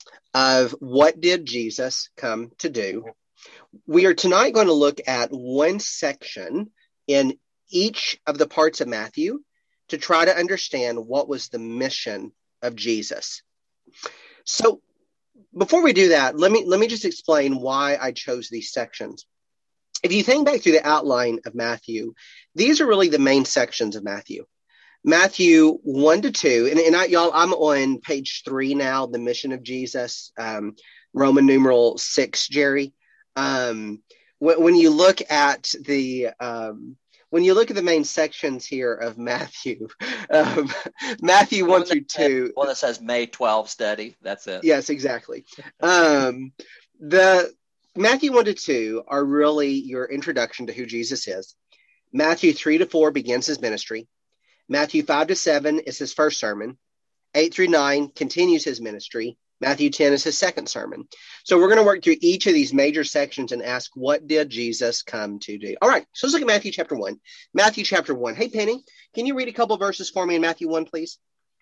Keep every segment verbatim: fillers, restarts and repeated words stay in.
of what did Jesus come to do. We are tonight going to look at one section in each of the parts of Matthew to try to understand what was the mission of Jesus. So before we do that, let me let me just explain why I chose these sections. If you think back through the outline of Matthew, these are really the main sections of Matthew. Matthew one to two, and, and I, y'all, I'm on page three now, the mission of Jesus, um, Roman numeral six, Jerry. Um, when, when you look at the um, when you look at the main sections here of Matthew, um, Matthew one, one through two, one that says May twelfth study. That's it. Yes, exactly. Um, the Matthew one to two are really your introduction to who Jesus is. Matthew three to four begins his ministry. Matthew five to seven is his first sermon. eight through nine continues his ministry. Matthew ten is his second sermon. So we're going to work through each of these major sections and ask, what did Jesus come to do? All right, so let's look at Matthew chapter one. Matthew chapter one. Hey, Penny, can you read a couple verses for me in Matthew one, please?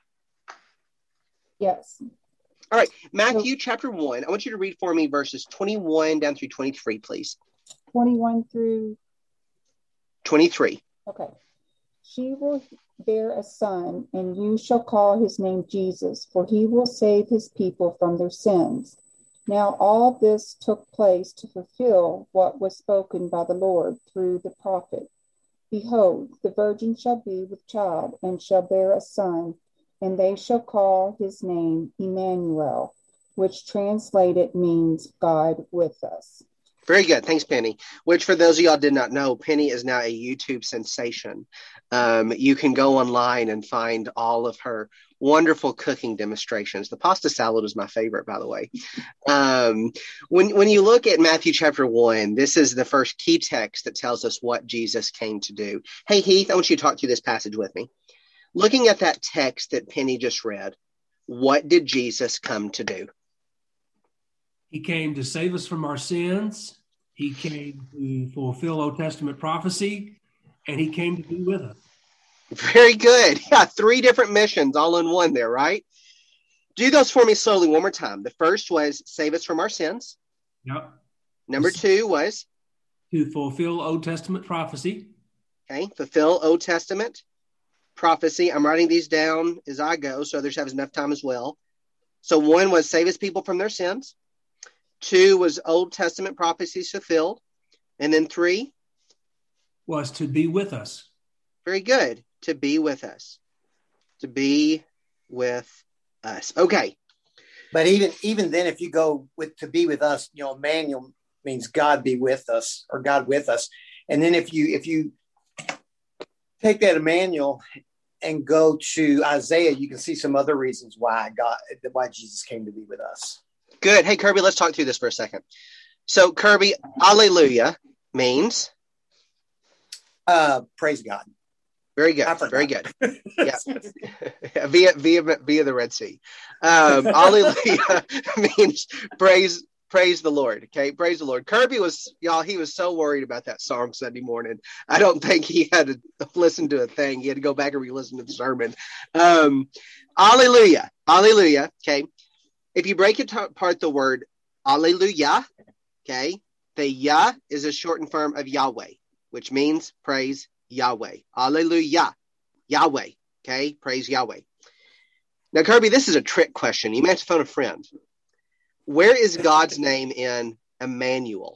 Yes. All right, Matthew so, chapter one. I want you to read for me verses twenty-one down through twenty-three, please. twenty-one through twenty-three. Okay. She will bear a son, and you shall call his name Jesus, for he will save his people from their sins. Now all this took place to fulfill what was spoken by the Lord through the prophet. Behold, the virgin shall be with child, and shall bear a son, and they shall call his name Emmanuel, which translated means God with us. Very good. Thanks, Penny. Which, for those of y'all did not know, Penny is now a YouTube sensation. Um, you can go online and find all of her wonderful cooking demonstrations. The pasta salad is my favorite, by the way. Um, when, when you look at Matthew chapter one, this is the first key text that tells us what Jesus came to do. Hey, Heath, I want you to talk through this passage with me. Looking at that text that Penny just read, what did Jesus come to do? He came to save us from our sins. He came to fulfill Old Testament prophecy, and he came to be with us. Very good. Yeah, three different missions all in one there, right? Do those for me slowly one more time. The first was save us from our sins. Yep. Number two was? To fulfill Old Testament prophecy. Okay, fulfill Old Testament prophecy. I'm writing these down as I go so others have enough time as well. So one was save his people from their sins. Two was Old Testament prophecies fulfilled. And then three? Was to be with us. Very good. To be with us. To be with us. Okay. But even even then, if you go with to be with us, you know, Emmanuel means God be with us or God with us. And then if you if you take that Emmanuel and go to Isaiah, you can see some other reasons why God why Jesus came to be with us. Good. Hey, Kirby, let's talk through this for a second. So, Kirby, Alleluia means? Uh, praise God. Very good. Very good. Yeah. via, via, via the Red Sea. Um, Alleluia means praise, praise the Lord. Okay. Praise the Lord. Kirby was, y'all, he was so worried about that song Sunday morning. I don't think he had to listen to a thing. He had to go back and re-listen to the sermon. Um, Alleluia. Alleluia. Okay. If you break it apart, the word Alleluia, okay, the Yah is a shortened form of Yahweh, which means praise Yahweh. Alleluia, Yahweh, okay, praise Yahweh. Now, Kirby, this is a trick question. You may have to phone a friend. Where is God's name in Emmanuel?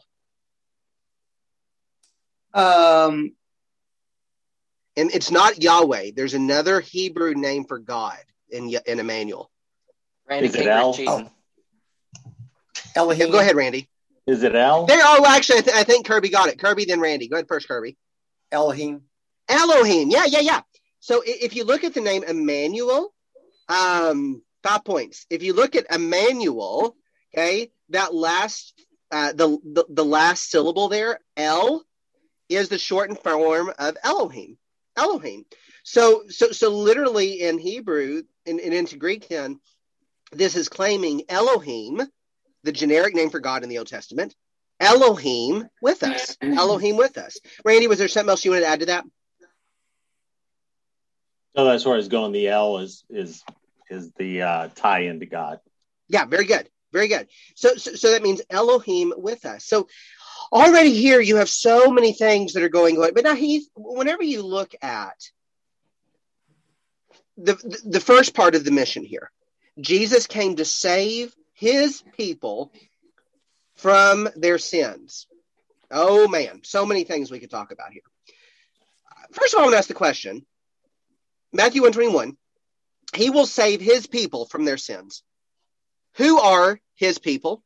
Um, and it's not Yahweh. There's another Hebrew name for God in, in Emmanuel. Randy, is it El? Oh. Elohim. Go ahead, Randy. Is it El? There, oh, actually, I, th- I think Kirby got it. Kirby, then Randy. Go ahead first, Kirby. Elohim. Elohim. Yeah, yeah, yeah. So if you look at the name Emmanuel, um, five points. If you look at Emmanuel, okay, that last, uh, the, the the last syllable there, El, is the shortened form of Elohim. Elohim. So, so, so literally in Hebrew and, and into Greek, then this is claiming Elohim, the generic name for God in the Old Testament. Elohim with us. Elohim with us. Randy, was there something else you wanted to add to that? So that's where it's going. The L is is is the uh, tie into God. Yeah, very good. Very good. So, so, so that means Elohim with us. So already here you have so many things that are going on. But now he's, whenever you look at the, the, the first part of the mission here, Jesus came to save his people from their sins. Oh man, so many things we could talk about here. First of all, I want to ask the question, Matthew one twenty-one, he will save his people from their sins. Who are his people?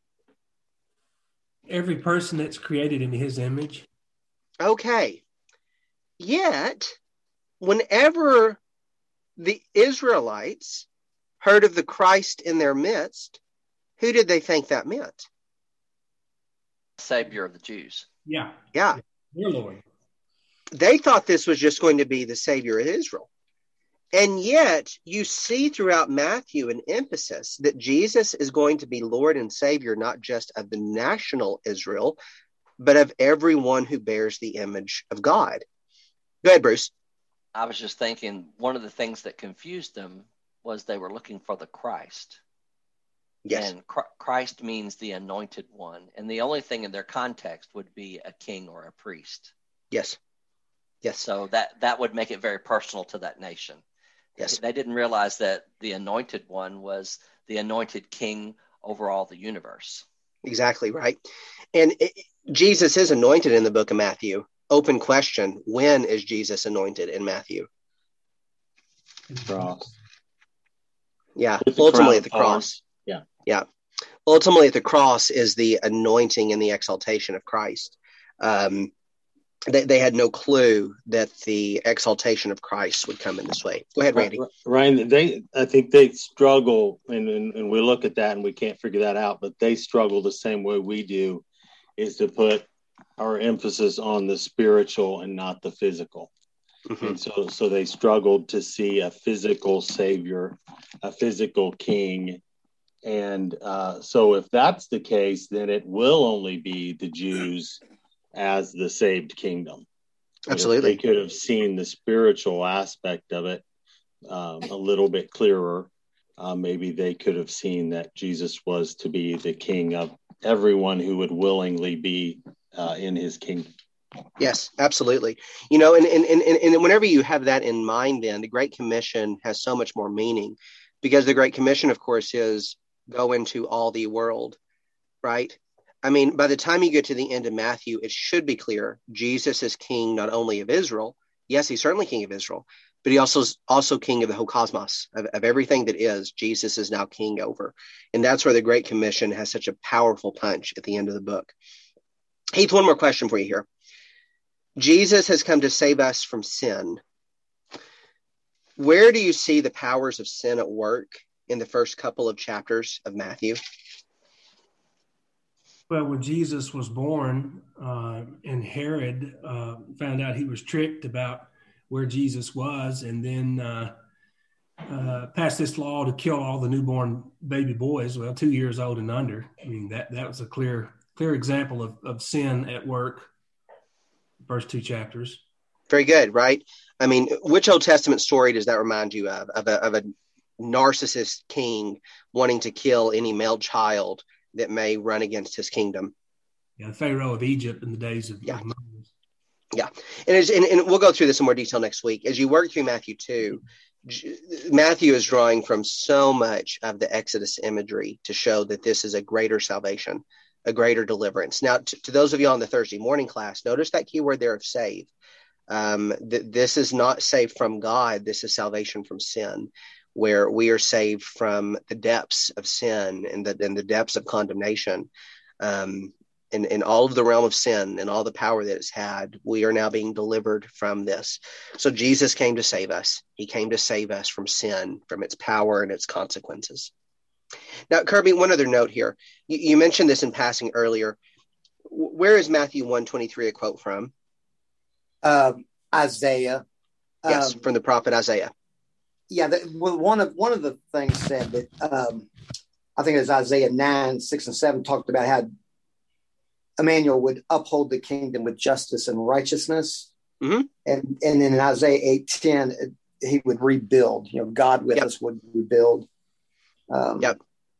Every person that's created in his image. Okay. Yet, whenever the Israelites heard of the Christ in their midst, who did they think that meant? Savior of the Jews. Yeah. Yeah. Dear Lord. They thought this was just going to be the Savior of Israel. And yet, you see throughout Matthew an emphasis that Jesus is going to be Lord and Savior, not just of the national Israel, but of everyone who bears the image of God. Go ahead, Bruce. I was just thinking one of the things that confused them was they were looking for the Christ. Yes. And Christ means the anointed one. And the only thing in their context would be a king or a priest. Yes. Yes. So that, that would make it very personal to that nation. Yes. They didn't realize that the anointed one was the anointed king over all the universe. Exactly right. And it, Jesus is anointed in the book of Matthew. Open question. When is Jesus anointed in Matthew? Cross. Yeah. With the Ultimately crown at the of cross. Yeah. Yeah. Ultimately at the cross is the anointing and the exaltation of Christ. Um, They, they had no clue that the exaltation of Christ would come in this way. Go ahead, Randy. Ryan, they, I think they struggle, and, and, and we look at that and we can't figure that out, but they struggle the same way we do, is to put our emphasis on the spiritual and not the physical. Mm-hmm. And so, so they struggled to see a physical savior, a physical king. And uh, so if that's the case, then it will only be the Jews as the saved kingdom. Absolutely. If they could have seen the spiritual aspect of it um, a little bit clearer, uh, maybe they could have seen that Jesus was to be the king of everyone who would willingly be uh, in his kingdom. Yes, absolutely. You know, and, and, and, and whenever you have that in mind, then the Great Commission has so much more meaning, because the Great Commission, of course, is go into all the world, right? I mean, by the time you get to the end of Matthew, it should be clear Jesus is king not only of Israel. Yes, he's certainly king of Israel, but he also is also king of the whole cosmos, of, of everything that is. Jesus is now king over. And that's where the Great Commission has such a powerful punch at the end of the book. Heath, one more question for you here. Jesus has come to save us from sin. Where do you see the powers of sin at work in the first couple of chapters of Matthew? Well, when Jesus was born, uh, and Herod uh, found out he was tricked about where Jesus was, and then uh, uh, passed this law to kill all the newborn baby boys, well, two years old and under. I mean, that that was a clear clear example of, of sin at work. First two chapters. Very good, right? I mean, which Old Testament story does that remind you of? Of a, of a narcissist king wanting to kill any male child that may run against his kingdom. Yeah, the Pharaoh of Egypt in the days of, yeah. of Moses. Yeah, and, as, and, and we'll go through this in more detail next week. As you work through Matthew two, Matthew is drawing from so much of the Exodus imagery to show that this is a greater salvation, a greater deliverance. Now, to, to those of you on the Thursday morning class, notice that key word there of save. Um, th- this is not saved from God. This is salvation from sin, where we are saved from the depths of sin and the, and the depths of condemnation. Um, in, in all of the realm of sin and all the power that it's had, we are now being delivered from this. So Jesus came to save us. He came to save us from sin, from its power and its consequences. Now, Kirby, one other note here. You, you mentioned this in passing earlier. Where is Matthew one twenty-three a quote from? Um, Isaiah. Yes, um, from the prophet Isaiah. Yeah, the, well, one of one of the things said that um, I think it was Isaiah nine, six, and seven talked about how Emmanuel would uphold the kingdom with justice and righteousness, mm-hmm. and and then in Isaiah eight ten he would rebuild. You know, God with yep. us would rebuild. Um, yep.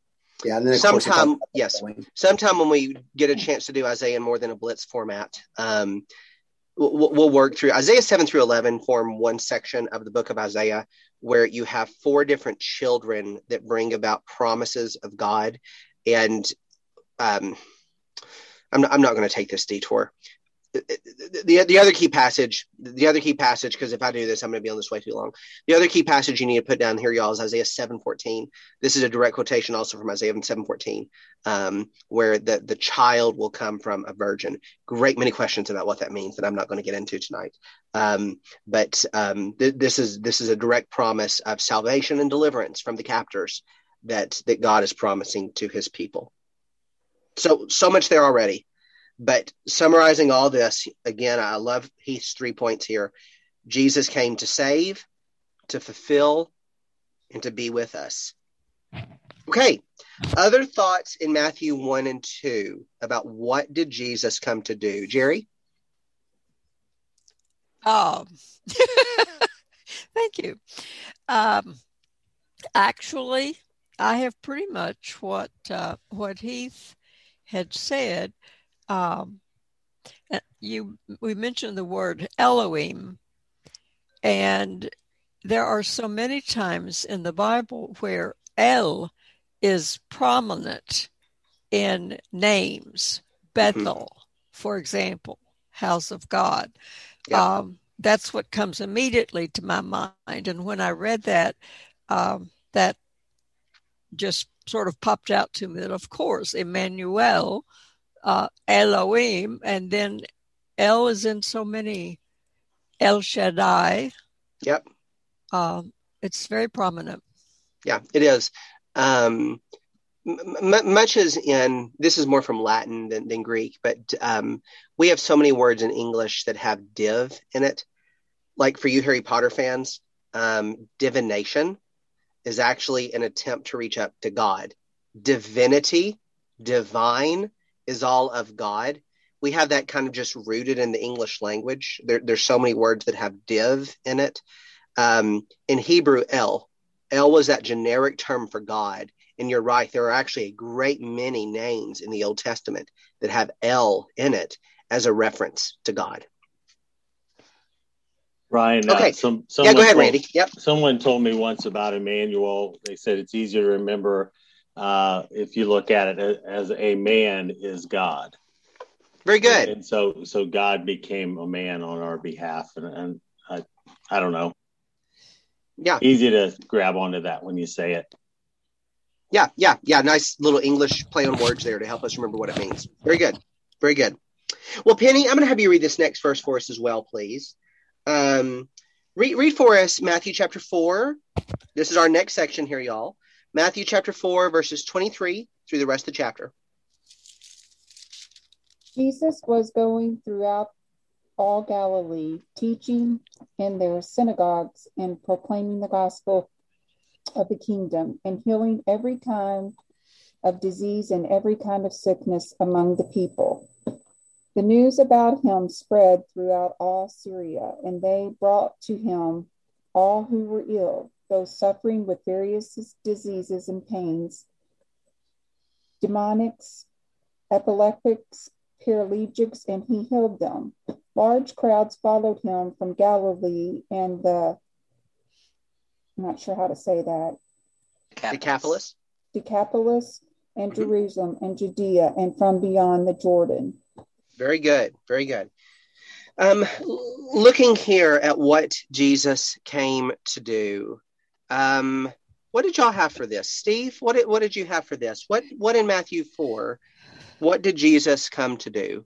Yeah, and then of course he sometime, talks about yes, going. sometime when we get a chance to do Isaiah in more than a blitz format, um, we'll, we'll work through Isaiah seven through eleven form one section of the book of Isaiah, where you have four different children that bring about promises of God. And um, I'm not, I'm not going to take this detour. The, the, the other key passage, the other key passage, because if I do this, I'm going to be on this way too long. The other key passage you need to put down here, y'all, is Isaiah seven fourteen. This is a direct quotation also from Isaiah seven fourteen, um, where the, the child will come from a virgin. Great many questions about what that means that I'm not going to get into tonight. Um, but um, th- this is this is a direct promise of salvation and deliverance from the captors that that God is promising to his people. So so much there already. But summarizing all this, again, I love Heath's three points here. Jesus came to save, to fulfill, and to be with us. Okay. Other thoughts in Matthew one and two about what did Jesus come to do? Jerry? Um, thank you. Um, actually, I have pretty much what uh, what Heath had said. Um, you we mentioned the word Elohim, and there are so many times in the Bible where El is prominent in names. Bethel, mm-hmm. for example, house of God. Yeah. Um, that's what comes immediately to my mind. And when I read that, um, that just sort of popped out to me that, of course, Emmanuel, Uh, Elohim, and then El is in so many. El Shaddai. Yep. Um, it's very prominent. Yeah, it is. Um, m- much as in, this is more from Latin than, than Greek, but um, we have so many words in English that have div in it. Like for you Harry Potter fans, um, divination is actually an attempt to reach up to God. Divinity, divine, is all of God. We have that kind of just rooted in the English language. There, there's so many words that have div in it. Um, in Hebrew, El. El was that generic term for God. And you're right, there are actually a great many names in the Old Testament that have El in it as a reference to God. Ryan, okay. uh, some, yeah, go ahead, told, Randy. Yep. Someone told me once about Emmanuel. They said it's easier to remember Uh, if you look at it as a man is God. Very good. And so, so God became a man on our behalf. And, and I, I don't know. Yeah. Easy to grab onto that when you say it. Yeah. Yeah. Yeah. Nice little English play on words there to help us remember what it means. Very good. Very good. Well, Penny, I'm going to have you read this next verse for us as well, please. Um, read, read for us Matthew chapter four. This is our next section here, y'all. Matthew chapter four, verses twenty-three through the rest of the chapter. Jesus was going throughout all Galilee, teaching in their synagogues and proclaiming the gospel of the kingdom and healing every kind of disease and every kind of sickness among the people. The news about him spread throughout all Syria, and they brought to him all who were ill, those suffering with various diseases and pains, demonics, epileptics, paralytics, and he healed them. Large crowds followed him from Galilee and the, I'm not sure how to say that, Decapolis, Decapolis, and mm-hmm. Jerusalem and Judea, and from beyond the Jordan. Very good. Very good. Um, looking here at what Jesus came to do, um, what did y'all have for this? Steve, what did, what did you have for this? What, what in Matthew four, what did Jesus come to do?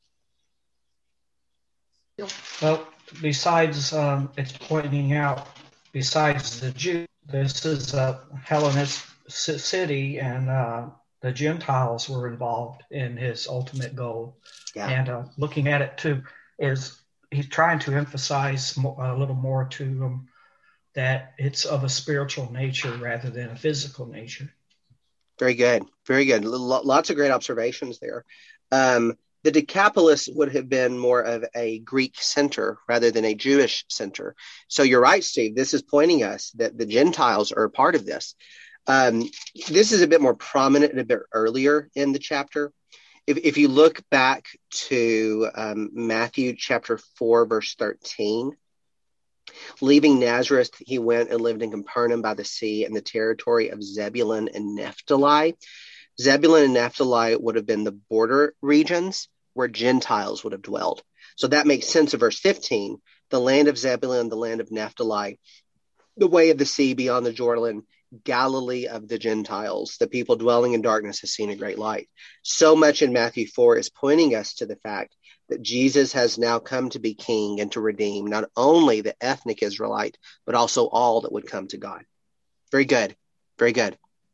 Well, besides, um, it's pointing out, besides the Jews, this is a Hellenist city, and uh, the Gentiles were involved in his ultimate goal. Yeah. And uh, looking at it too, is he's trying to emphasize more, a little more to them that it's of a spiritual nature rather than a physical nature. Very good. Very good. Lots of great observations there. Um, the Decapolis would have been more of a Greek center rather than a Jewish center. So you're right, Steve. This is pointing us that the Gentiles are a part of this. Um, this is a bit more prominent and a bit earlier in the chapter. If, if you look back to um, Matthew chapter four, verse thirteen, leaving Nazareth, he went and lived in Capernaum by the sea in the territory of Zebulun and Naphtali. Zebulun and Naphtali would have been the border regions where Gentiles would have dwelled. So that makes sense of verse fifteen, the land of Zebulun, the land of Naphtali, the way of the sea beyond the Jordan, Galilee of the Gentiles. The people dwelling in darkness has seen a great light. So much in Matthew four is pointing us to the fact that Jesus has now come to be king and to redeem not only the ethnic Israelite, but also all that would come to God. Very good. Very good.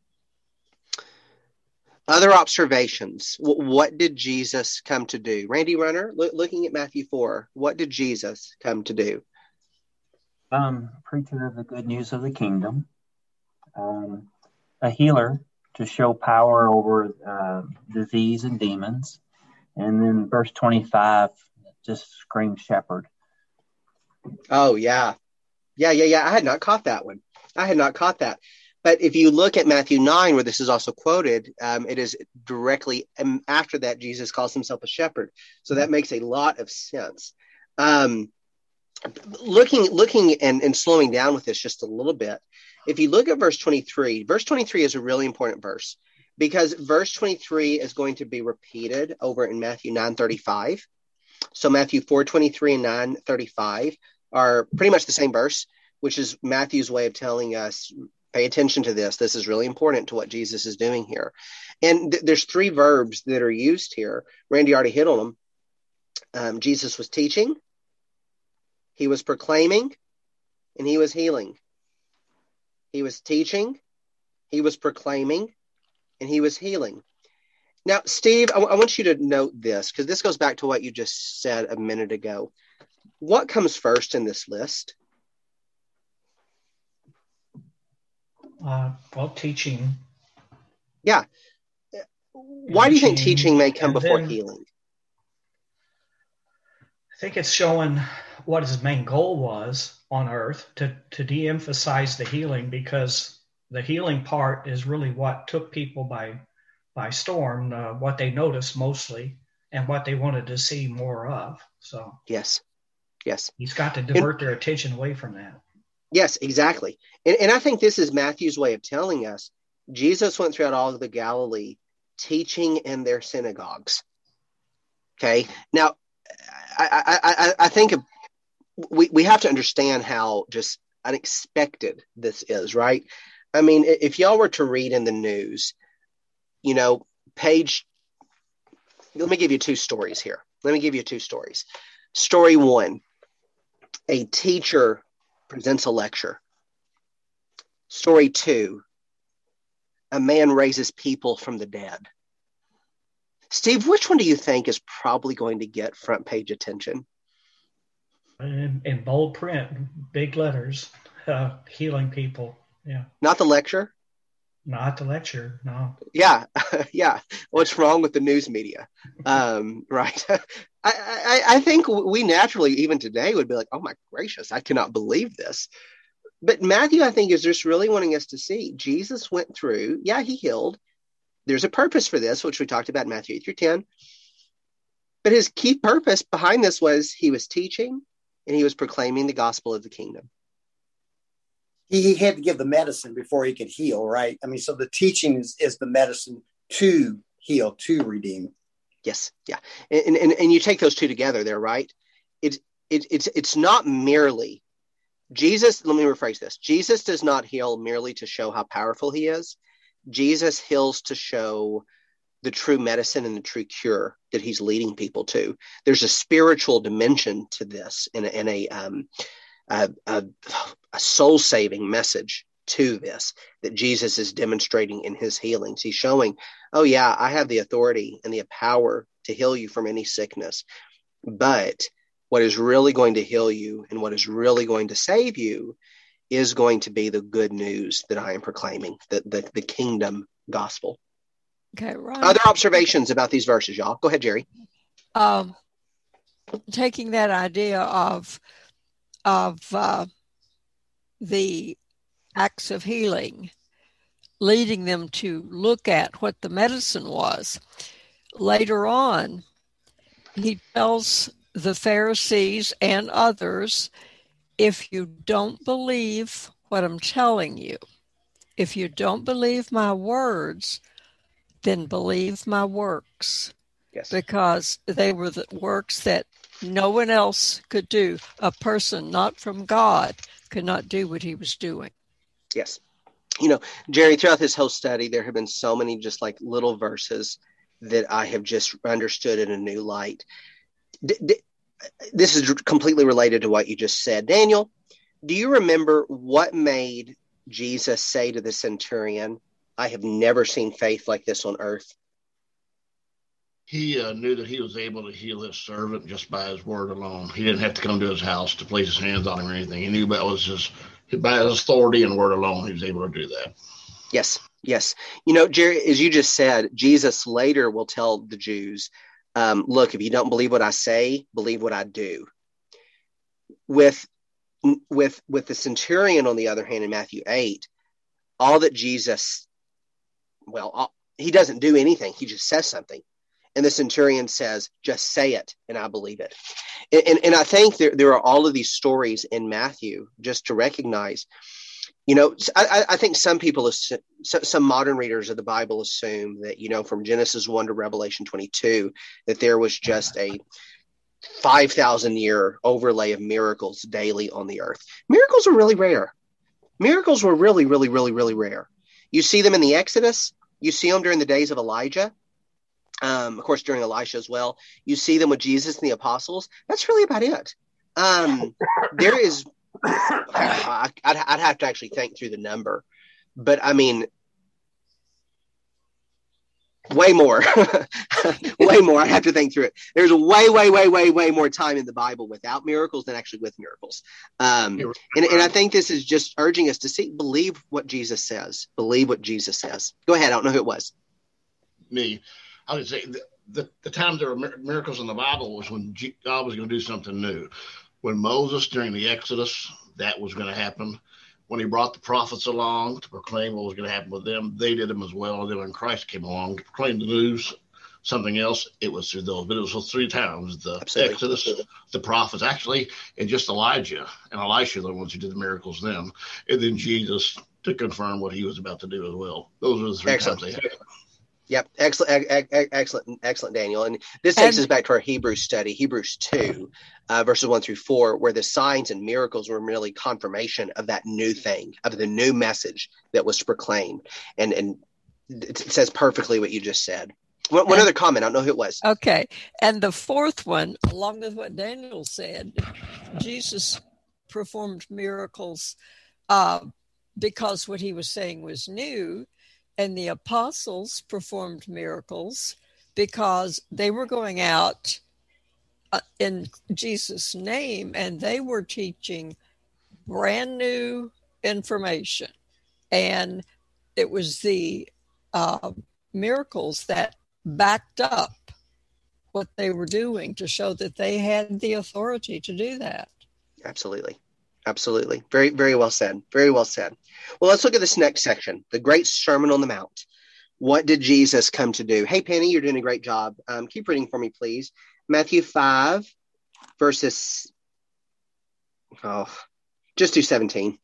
Other observations. W- what did Jesus come to do? Randy Runner, lo- looking at Matthew four, what did Jesus come to do? Um, preacher of the good news of the kingdom, um, a healer to show power over uh, disease and demons. And then verse twenty-five just screams shepherd. Oh, yeah. Yeah, yeah, yeah. I had not caught that one. I had not caught that. But if you look at Matthew nine, where this is also quoted, um, it is directly um, after that Jesus calls himself a shepherd. So that makes a lot of sense. Um, looking looking and, and slowing down with this just a little bit, if you look at verse twenty-three, verse twenty-three is a really important verse because verse twenty-three is going to be repeated over in Matthew nine thirty-five. So Matthew four twenty-three and nine thirty-five are pretty much the same verse, which is Matthew's way of telling us, pay attention to this. This is really important to what Jesus is doing here. And th- there's three verbs that are used here. Randy already hit on them. Um, Jesus was teaching, he was proclaiming, and he was healing. He was teaching, he was proclaiming, and he was healing. Now, Steve, I, w- I want you to note this, because this goes back to what you just said a minute ago. What comes first in this list? Uh, well, teaching. Yeah. Why do you think teaching may come and before then, healing? I think it's showing what his main goal was on earth, to, to de-emphasize the healing, because the healing part is really what took people by by storm, uh, what they noticed mostly, and what they wanted to see more of. So yes, yes, he's got to divert and, their attention away from that. Yes, exactly. And, and I think this is Matthew's way of telling us Jesus went throughout all of the Galilee teaching in their synagogues. Okay. Now, I, I, I, I think we, we have to understand how just unexpected this is, right? I mean, if y'all were to read in the news, you know, page, let me give you two stories here. Let me give you two stories. Story one, a teacher presents a lecture. Story two, a man raises people from the dead. Steve, which one do you think is probably going to get front page attention? In, in bold print, big letters, uh, healing people. Yeah. Not the lecture? Not the lecture, no. Yeah, yeah. What's wrong with the news media? Um, right. I, I, I think we naturally, even today, would be like, oh my gracious, I cannot believe this. But Matthew, I think, is just really wanting us to see Jesus went through, yeah, he healed. There's a purpose for this, which we talked about in Matthew eight through ten. But his key purpose behind this was he was teaching and he was proclaiming the gospel of the kingdom. He, he had to give the medicine before he could heal, right? I mean, so the teaching is, is the medicine to heal, to redeem. Yes, yeah. And, and, and you take those two together there, right? It, it, it's, it's not merely, Jesus, let me rephrase this. Jesus does not heal merely to show how powerful he is. Jesus heals to show the true medicine and the true cure that he's leading people to. There's a spiritual dimension to this and a, and a, um, a, a, a soul-saving message to this that Jesus is demonstrating in his healings. He's showing, oh yeah, I have the authority and the power to heal you from any sickness. But what is really going to heal you and what is really going to save you is going to be the good news that I am proclaiming, the, the, the kingdom gospel. Okay, right. Other observations about these verses, y'all? Go ahead, Jerry. Um, taking that idea of of uh, the acts of healing, leading them to look at what the medicine was. Later on, he tells the Pharisees and others, if you don't believe what I'm telling you, if you don't believe my words, then believe my works. Yes. Because they were the works that no one else could do. A person not from God could not do what he was doing. Yes. You know, Jerry, throughout this whole study, there have been so many just like little verses that I have just understood in a new light. D- d- this is completely related to what you just said. Daniel, do you remember what made Jesus say to the centurion, I have never seen faith like this on earth? He uh, knew that he was able to heal his servant just by his word alone. He didn't have to come to his house to place his hands on him or anything. He knew that was just by his authority and word alone, he was able to do that. Yes, yes. You know, Jerry, as you just said, Jesus later will tell the Jews, um, look, if you don't believe what I say, believe what I do. With, with, with the centurion, on the other hand, in Matthew eight, all that Jesus, well, all, he doesn't do anything. He just says something. And the centurion says, just say it, and I believe it. And, and, and I think there, there are all of these stories in Matthew just to recognize, you know, I, I think some people, assume, some modern readers of the Bible assume that, you know, from Genesis one to Revelation twenty-two, that there was just a five thousand year overlay of miracles daily on the earth. Miracles are really rare. Miracles were really, really, really, really rare. You see them in the Exodus. You see them during the days of Elijah. Um, of course, during Elisha as well. You see them with Jesus and the apostles. That's really about it. Um, there is, I'd, I'd have to actually think through the number, but I mean, way more, way more. I have to think through it. There's way, way, way, way, way more time in the Bible without miracles than actually with miracles. Um, and, and I think this is just urging us to see, believe what Jesus says. Believe what Jesus says. Go ahead. I don't know who it was. Me. I would say the, the, the times there were miracles in the Bible was when God was going to do something new. When Moses, during the Exodus, that was going to happen. When he brought the prophets along to proclaim what was going to happen with them, they did them as well. And then when Christ came along to proclaim the news, something else, it was through those. But it was those three times, the Absolutely. Exodus, the prophets, actually, and just Elijah and Elisha, the ones who did the miracles then. And then Jesus to confirm what he was about to do as well. Those were the three Excellent. times they happened. Yep. Excellent. Excellent. Excellent, Daniel. And this takes and, us back to our Hebrews study, Hebrews two, uh, verses one through four, where the signs and miracles were merely confirmation of that new thing, of the new message that was proclaimed. And, and it says perfectly what you just said. One, one and, other comment. I don't know who it was. Okay. And the fourth one, along with what Daniel said, Jesus performed miracles uh, because what he was saying was new. And the apostles performed miracles because they were going out uh, in Jesus' name and they were teaching brand new information. And it was the uh, miracles that backed up what they were doing to show that they had the authority to do that. Absolutely. Absolutely. Very, very well said. Very well said. Well, let's look at this next section, the Great Sermon on the Mount. What did Jesus come to do? Hey, Penny, you're doing a great job. Um, keep reading for me, please. Matthew five, verses, oh, just do seventeen.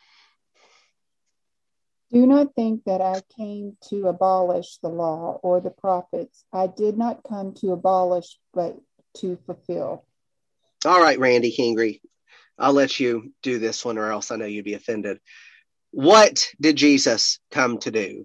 Do not think that I came to abolish the law or the prophets. I did not come to abolish, but to fulfill. All right, Randy Kingry. I'll let you do this one or else I know you'd be offended. What did Jesus come to do?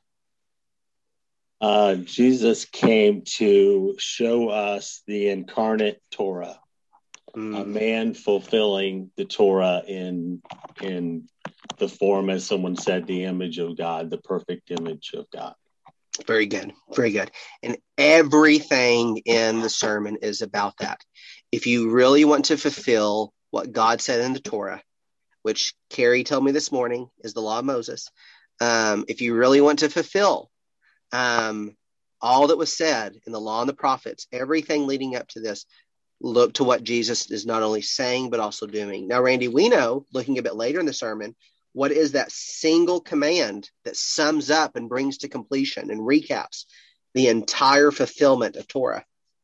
Uh, Jesus came to show us the incarnate Torah, mm. a man fulfilling the Torah in, in the form, as someone said, the image of God, the perfect image of God. Very good. Very good. And everything in the sermon is about that. If you really want to fulfill what God said in the Torah, which Carrie told me this morning is the law of Moses. Um, if you really want to fulfill um, all that was said in the law and the prophets, everything leading up to this, look to what Jesus is not only saying, but also doing. Now, Randy, we know, looking a bit later in the sermon, What is that single command that sums up and brings to completion and recaps the entire fulfillment of Torah?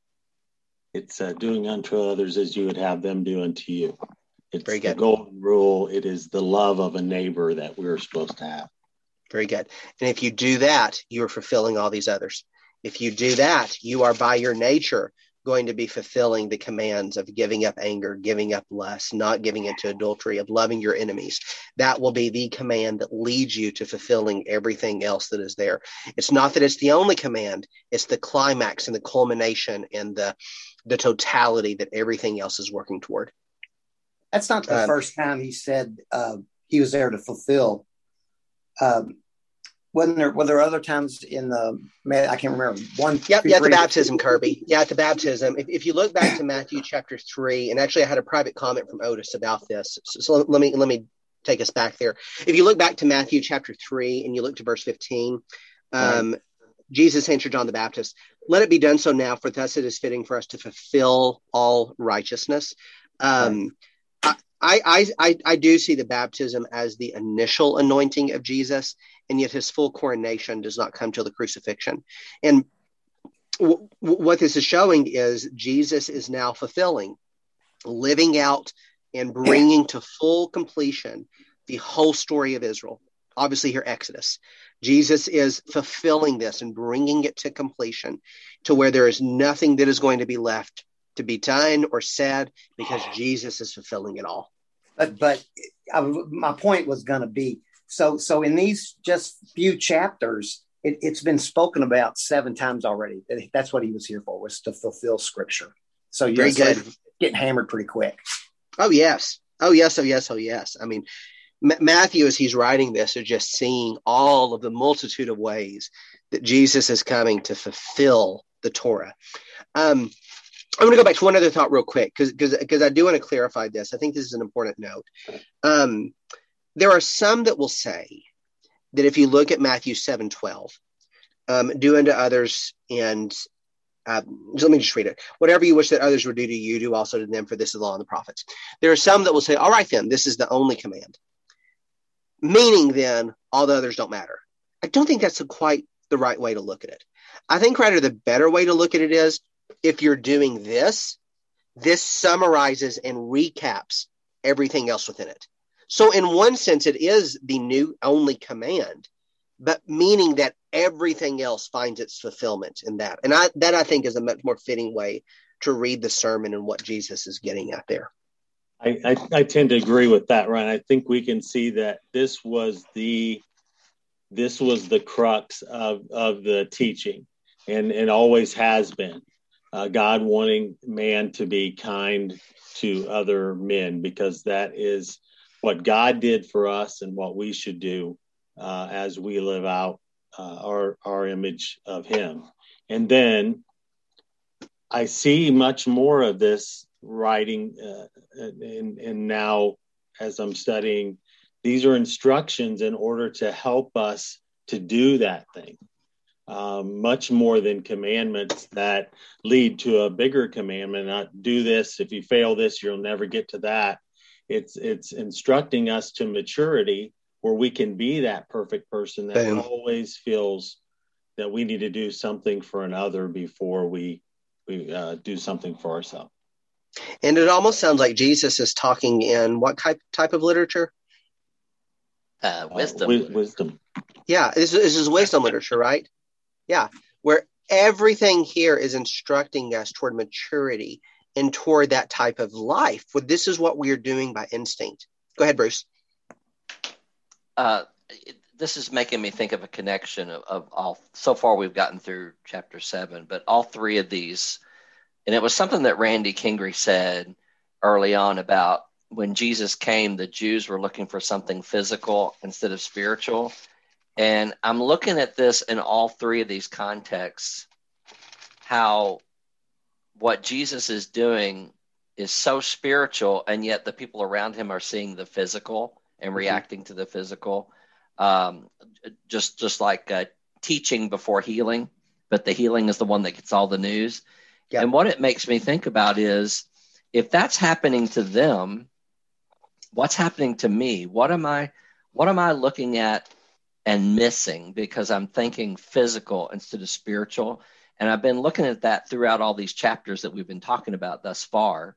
It's uh, doing unto others as you would have them do unto you. It's Very the good. golden rule. It is the love of a neighbor that we're supposed to have. Very good. And if you do that, you are fulfilling all these others. If you do that, you are by your nature going to be fulfilling the commands of giving up anger, giving up lust, not giving into adultery, of loving your enemies. That will be the command that leads you to fulfilling everything else that is there. It's not that it's the only command. It's the climax and the culmination and the, the totality that everything else is working toward. That's not the um, first time he said uh, he was there to fulfill. Um, Wasn't there, were there other times in the, I can't remember, one? Yep, yeah, at the baptism, Kirby. Yeah, at the baptism. If, if you look back to Matthew chapter three, and actually I had a private comment from Otis about this, so, so let me let me take us back there. If you look back to Matthew chapter three, and you look to verse fifteen, um, right. Jesus answered John the Baptist, "Let it be done so now, for thus it is fitting for us to fulfill all righteousness." Um, right. I, I, I, I do see the baptism as the initial anointing of Jesus, and yet his full coronation does not come till the crucifixion. And w- w- what this is showing is Jesus is now fulfilling, living out and bringing to full completion the whole story of Israel. Obviously here, Exodus. Jesus is fulfilling this and bringing it to completion to where there is nothing that is going to be left to be done or said, because Jesus is fulfilling it all. But, but I, my point was going to be, So, so in these just few chapters, it, it's been spoken about seven times already. That's what he was here for, was to fulfill Scripture. So you're good. Getting hammered pretty quick. Oh yes, oh yes, oh yes, oh yes. I mean, M- Matthew, as he's writing this, is just seeing all of the multitude of ways that Jesus is coming to fulfill the Torah. Um, I'm going to go back to one other thought real quick, because because because I do want to clarify this. I think this is an important note. Um, There are some that will say that if you look at Matthew seven twelve, um, do unto others, and uh, let me just read it. Whatever you wish that others would do to you, do also to them, for this is the law and the prophets. There are some that will say, all right, then, this is the only command. Meaning then, all the others don't matter. I don't think that's a quite the right way to look at it. I think rather the better way to look at it is, if you're doing this, this summarizes and recaps everything else within it. So in one sense, it is the new only command, but meaning that everything else finds its fulfillment in that. And I, that I think is a much more fitting way to read the sermon and what Jesus is getting at there. I, I, I tend to agree with that, Ryan. I think we can see that this was the this was the crux of, of the teaching, and it always has been. Uh, God wanting man to be kind to other men, because that is what God did for us and what we should do uh, as we live out uh, our, our image of him. And then I see much more of this writing uh, and, and now as I'm studying, these are instructions in order to help us to do that thing. Um, much more than commandments that lead to a bigger commandment, not do this. If you fail this, you'll never get to that. It's it's instructing us to maturity, where we can be that perfect person that Bam. always feels that we need to do something for another before we we uh, do something for ourselves. And it almost sounds like Jesus is talking in what type type of literature? Uh, wisdom. Uh, wi- wisdom. Yeah, this, this is wisdom literature, right? Yeah, where everything here is instructing us toward maturity and toward that type of life. Well, this is what we are doing by instinct. Go ahead, Bruce. Uh, this is making me think of a connection of, of all. So far, we've gotten through chapter seven, but all three of these, and it was something that Randy Kingry said early on about when Jesus came, the Jews were looking for something physical instead of spiritual. And I'm looking at this in all three of these contexts, how what Jesus is doing is so spiritual, and yet the people around him are seeing the physical and reacting mm-hmm. to the physical, um, just just like uh, teaching before healing, but the healing is the one that gets all the news. Yep. And what it makes me think about is, if that's happening to them, what's happening to me? What am I what am I looking at and missing because I'm thinking physical instead of spiritual? And I've been looking at that throughout all these chapters that we've been talking about thus far.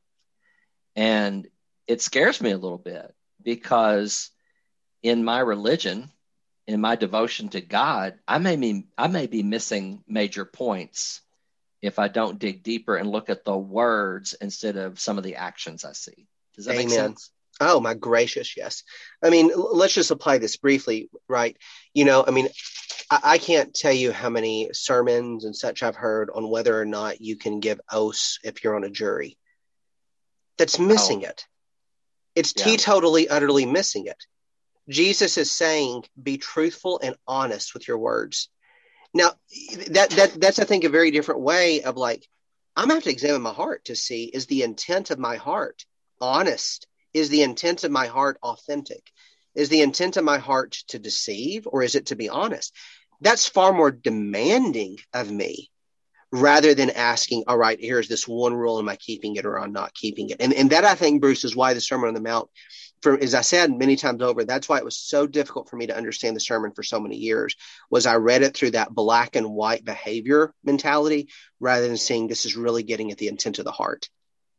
And it scares me a little bit because in my religion, in my devotion to God, I may be, I may be missing major points if I don't dig deeper and look at the words instead of some of the actions I see. Does that Amen. make sense? Oh, my gracious, yes. I mean, let's just apply this briefly, right? You know, I mean, I, I can't tell you how many sermons and such I've heard on whether or not you can give oaths if you're on a jury. That's missing Oh. it. It's Yeah. teetotally, utterly missing it. Jesus is saying, be truthful and honest with your words. Now, that that that's, I think, a very different way of like, I'm going to have to examine my heart to see, is the intent of my heart honest? Is the intent of my heart authentic? Is the intent of my heart to deceive, or is it to be honest? That's far more demanding of me rather than asking, all right, here's this one rule, am I keeping it or I'm not keeping it? And, and that, I think, Bruce, is why the Sermon on the Mount, for, as I said many times over, that's why it was so difficult for me to understand the sermon for so many years, was I read it through that black and white behavior mentality rather than seeing this is really getting at the intent of the heart.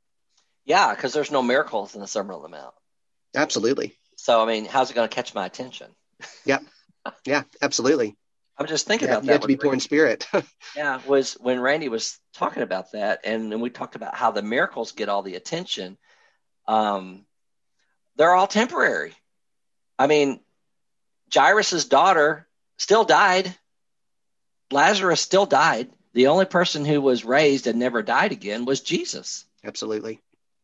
Yeah, because there's no miracles in the Sermon on the Mount. Absolutely. So, I mean, how's it going to catch my attention? Yep. Yeah, absolutely. I'm just thinking Yeah, about you that. have to be when poor in spirit. Yeah, was when Randy was talking about that, and then we talked about how the miracles get all the attention. Um, they're all temporary. I mean, Jairus's daughter still died. Lazarus still died. The only person who was raised and never died again was Jesus. Absolutely.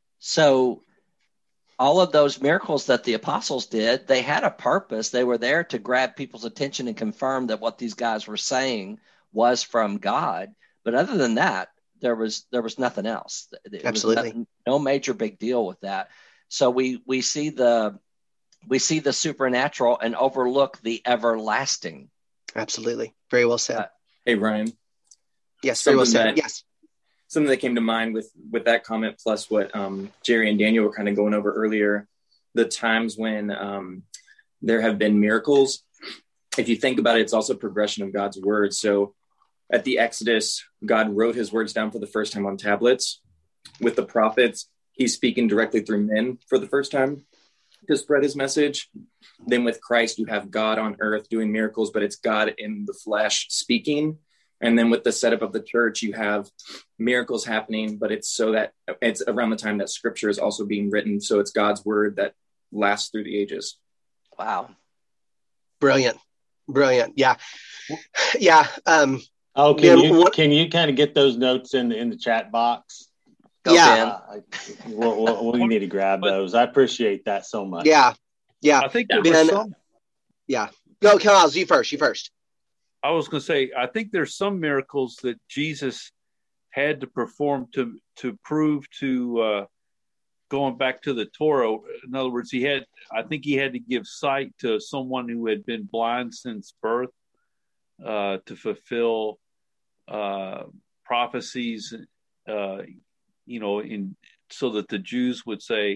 So all of those miracles that the apostles did, they had a purpose. They were there to grab people's attention and confirm that what these guys were saying was from God. But other than that, there was there was nothing else. It Absolutely. was no, no major big deal with that. So we we see the we see the supernatural and overlook the everlasting. Absolutely. Very well said. Uh, Hey, Ryan. Yes, very well something said. that- Yes. Something that came to mind with, with that comment, plus what um, Jerry and Daniel were kind of going over earlier, the times when um, there have been miracles. If you think about it, it's also progression of God's word. So at the Exodus, God wrote his words down for the first time on tablets. With the prophets, he's speaking directly through men for the first time to spread his message. Then with Christ, you have God on earth doing miracles, but it's God in the flesh speaking. And then with the setup of the church, you have miracles happening, but it's so that it's around the time that scripture is also being written. So it's God's word that lasts through the ages. Wow. Brilliant. Brilliant. Yeah. Yeah. Um, Oh, can Ben, you what- can you kind of get those notes in the in the chat box? Go, Yeah. Ben. Uh, we'll, we'll, we need to grab those. I appreciate that so much. yeah. Yeah. I think there Ben, was some. Yeah. Go, Kyles, you first. You first. I was going to say, I think there's some miracles that Jesus had to perform to to prove to uh, going back to the Torah. In other words, he had, I think he had to give sight to someone who had been blind since birth uh, to fulfill uh, prophecies, uh, you know, in so that the Jews would say,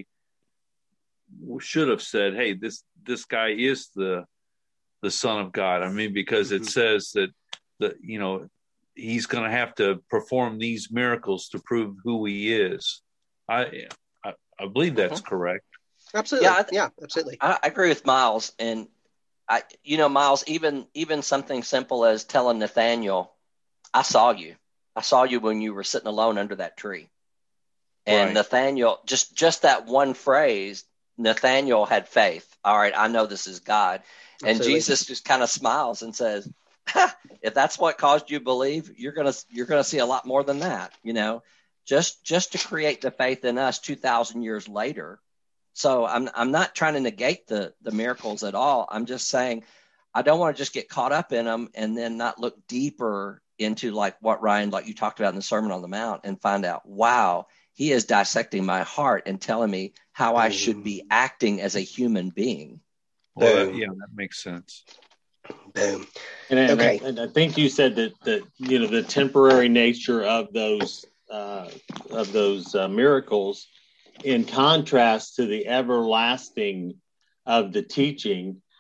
should have said, hey, this this guy is the the Son of God. I mean, because it says that the you know he's going to have to perform these miracles to prove who he is. I I, I believe that's Mhm. correct. Absolutely. Yeah, Yeah, I th- absolutely. I, I agree with Miles, and I, you know, Miles, even even something simple as telling Nathaniel, "I saw you. I saw you when you were sitting alone under that tree." And Right. Nathaniel, just just that one phrase, Nathaniel had faith. All right, I know this is God, and Absolutely. Jesus just kind of smiles and says, ha, "If that's what caused you to believe, you're gonna you're gonna see a lot more than that." You know, just just to create the faith in us two thousand years later. So I'm I'm not trying to negate the the miracles at all. I'm just saying I don't want to just get caught up in them and then not look deeper into like what Ryan, like you talked about in the Sermon on the Mount, and find out, wow, he is dissecting my heart and telling me how I should be acting as a human being. Well, that, Boom. yeah, that makes sense. Boom. And, and, Okay. I, and I think you said that that you know the temporary nature of those uh, of those uh, miracles, in contrast to the everlasting of the teaching.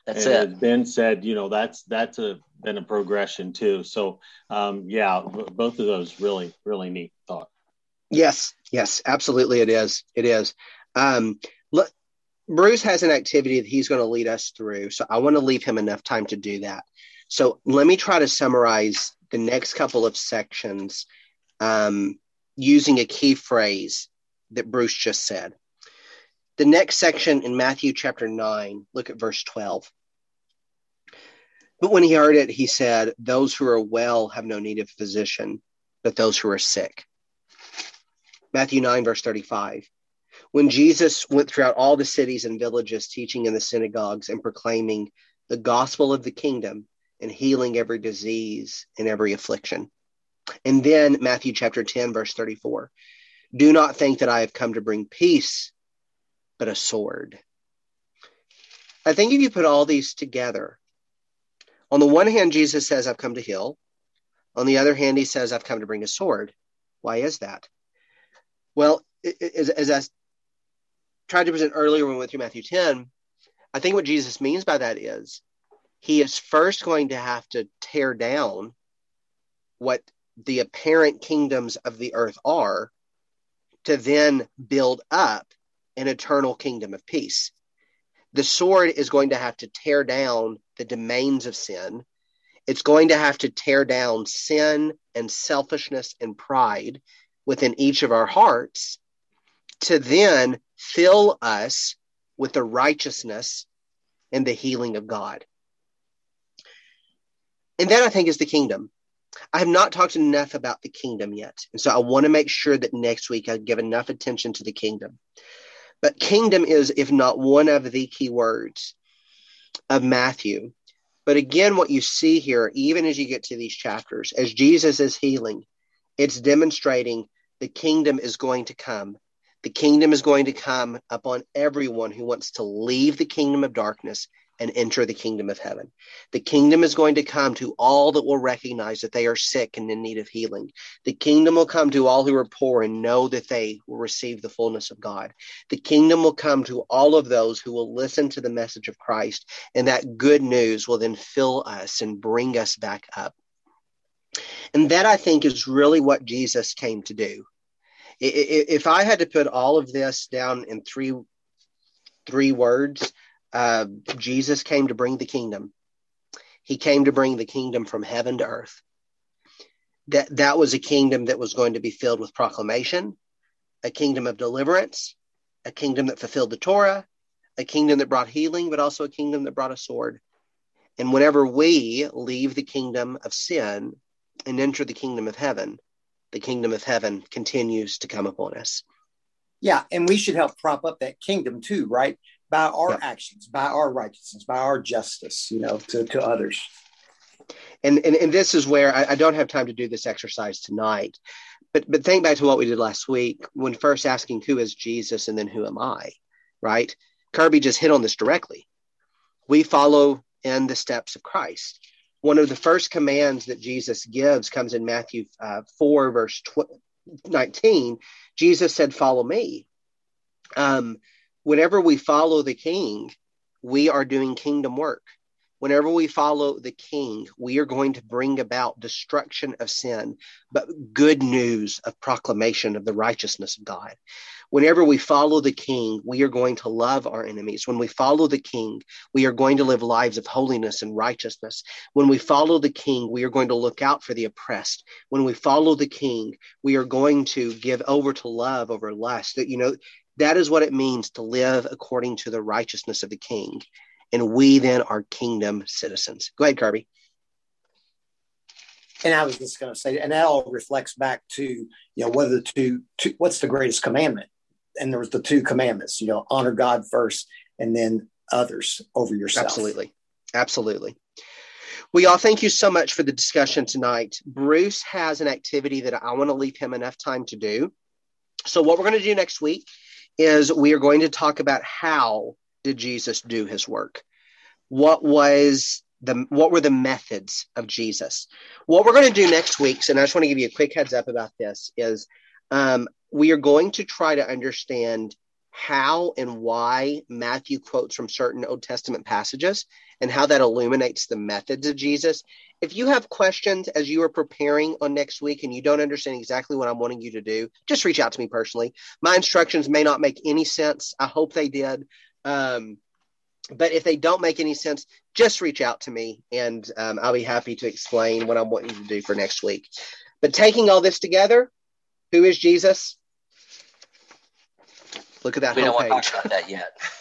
That's and it. as Ben said, you know, that's that's a been a progression too. So um, yeah, b- both of those really, really neat thought. Yes, yes, absolutely, it is. It is. Um, look, Bruce has an activity that he's going to lead us through, so I want to leave him enough time to do that. So let me try to summarize the next couple of sections um, using a key phrase that Bruce just said. The next section in Matthew chapter nine, look at verse twelve. But when he heard it, he said, "Those who are well have no need of a physician, but those who are sick." Matthew nine, verse thirty-five. When Jesus went throughout all the cities and villages, teaching in the synagogues and proclaiming the gospel of the kingdom and healing every disease and every affliction. And then Matthew chapter ten, verse thirty-four. Do not think that I have come to bring peace, but a sword. I think if you put all these together, on the one hand, Jesus says, I've come to heal. On the other hand, he says, I've come to bring a sword. Why is that? Well, as, as I tried to present earlier when we went through Matthew ten, I think what Jesus means by that is he is first going to have to tear down what the apparent kingdoms of the earth are to then build up an eternal kingdom of peace. The sword is going to have to tear down the domains of sin. It's going to have to tear down sin and selfishness and pride within each of our hearts to then fill us with the righteousness and the healing of God. And that, I think, is the kingdom. I have not talked enough about the kingdom yet. And so I want to make sure that next week I give enough attention to the kingdom. But kingdom is, if not one of the key words of Matthew. But again, what you see here, even as you get to these chapters, as Jesus is healing, it's demonstrating the kingdom is going to come. The kingdom is going to come upon everyone who wants to leave the kingdom of darkness and enter the kingdom of heaven. The kingdom is going to come to all that will recognize that they are sick and in need of healing. The kingdom will come to all who are poor and know that they will receive the fullness of God. The kingdom will come to all of those who will listen to the message of Christ, and that good news will then fill us and bring us back up. And that, I think, is really what Jesus came to do. If I had to put all of this down in three, three words, Uh, Jesus came to bring the kingdom. He came to bring the kingdom from heaven to earth. That, that was a kingdom that was going to be filled with proclamation, a kingdom of deliverance, a kingdom that fulfilled the Torah, a kingdom that brought healing, but also a kingdom that brought a sword. And whenever we leave the kingdom of sin and enter the kingdom of heaven, the kingdom of heaven continues to come upon us. Yeah, and we should help prop up that kingdom too, right? By our yep. actions, by our righteousness, by our justice, you know, to, to others. And, and and this is where I, I don't have time to do this exercise tonight, but but think back to what we did last week when first asking who is Jesus and then who am I, right? Kirby just hit on this directly. We follow in the steps of Christ. One of the first commands that Jesus gives comes in Matthew uh, four, verse nineteen. Jesus said, "Follow me." Um, Whenever we follow the King, we are doing kingdom work. Whenever we follow the King, we are going to bring about destruction of sin, but good news of proclamation of the righteousness of God. Whenever we follow the King, we are going to love our enemies. When we follow the King, we are going to live lives of holiness and righteousness. When we follow the King, we are going to look out for the oppressed. When we follow the King, we are going to give over to love over lust. That, you know, that is what it means to live according to the righteousness of the King. And we then are kingdom citizens. Go ahead, Kirby. And I was just going to say, and that all reflects back to, you know, what are the two, two, what's the greatest commandment? And there was the two commandments, you know, honor God first and then others over yourself. Absolutely. Absolutely. Well, y'all, thank you so much for the discussion tonight. Bruce has an activity that I want to leave him enough time to do. So what we're going to do next week is we are going to talk about how did Jesus do his work? What was the what were the methods of Jesus? What we're going to do next week, and I just want to give you a quick heads up about this, is um, we are going to try to understand how and why Matthew quotes from certain Old Testament passages and how that illuminates the methods of Jesus. If you have questions as you are preparing on next week and you don't understand exactly what I'm wanting you to do, just reach out to me personally. My instructions may not make any sense. I hope they did. Um, but if they don't make any sense, just reach out to me and um, I'll be happy to explain what I'm wanting you to do for next week. But taking all this together, who is Jesus? Look at that we don't homepage. want to talk about that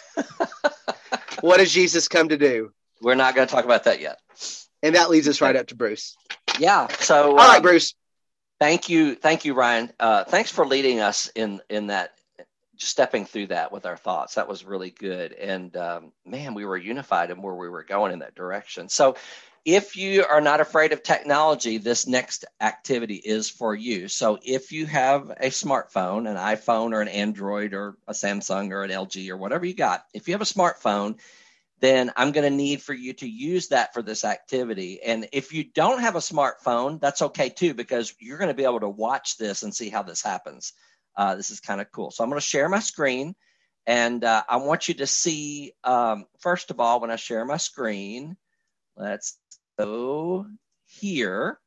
yet. What does Jesus come to do? We're not going to talk about that yet. And that leads us right up to Bruce. Yeah. So, all right, um, Bruce. Thank you. Thank you, Ryan. Uh, thanks for leading us in, in that, just stepping through that with our thoughts. That was really good. And um, man, we were unified in where we were going in that direction. So if you are not afraid of technology, this next activity is for you. So if you have a smartphone, an iPhone or an Android or a Samsung or an L G or whatever you got, if you have a smartphone, then I'm going to need for you to use that for this activity. And if you don't have a smartphone, that's okay too, because you're going to be able to watch this and see how this happens. Uh, this is kind of cool. So I'm going to share my screen, and uh, I want you to see, um, first of all, when I share my screen, let's go here.